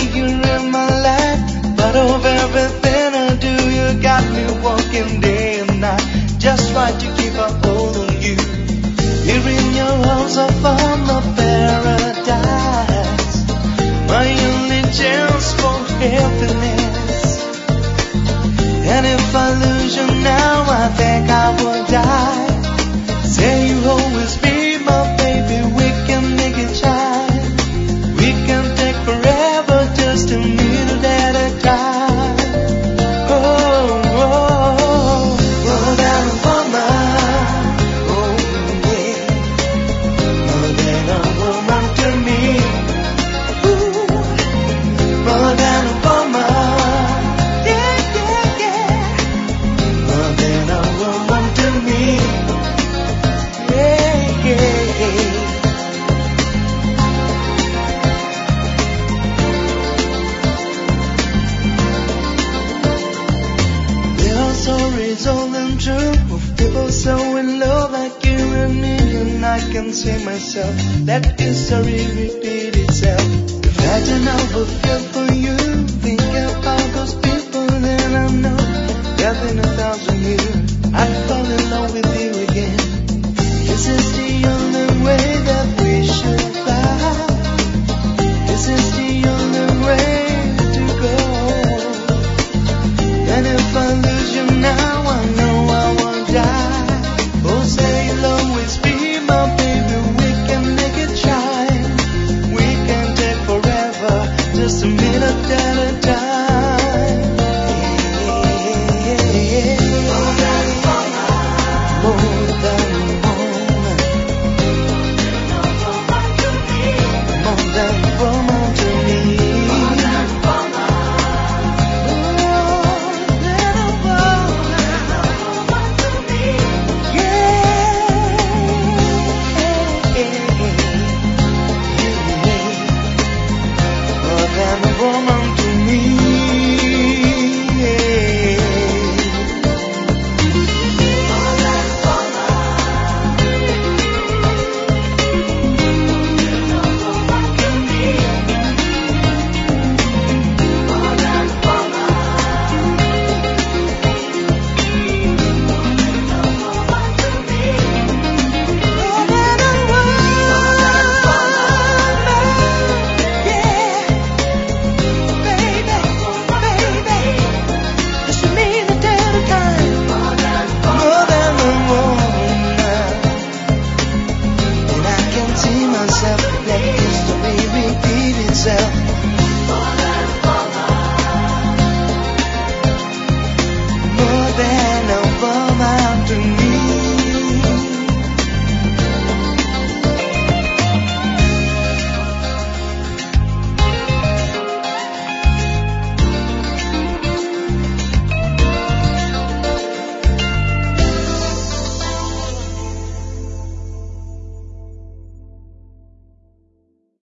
you're in my life. But of everything I do, you got me walking day and night. Just right to keep a hold on you. Here in your arms I found my paradise. My only chance for happiness. And if I lose you now, I think I will die. Say you always be my baby, we can make it shine. We can take forever just a minute at a time. Oh, oh, oh, more than a woman. Oh, yeah. More than a woman to me. Ooh, more than a woman. Yeah, yeah, yeah. More than a woman to me. Yeah, yeah. There are stories all untrue of people so in love like you and me, and I can say myself that history repeat itself. If I didn't have a feel for you, think about those people, then I know that in 1,000 years I'd fall in love with you again. This is the only way that we should fly. This is the only way to go. And if I lose you now, I know I won't die. Oh, say you'll always be my baby, we can make it shine. We can take forever, just a minute at a time. Yeah. More than a woman. More than a woman. More than a woman to me. More than a woman. Yeah. More than a woman to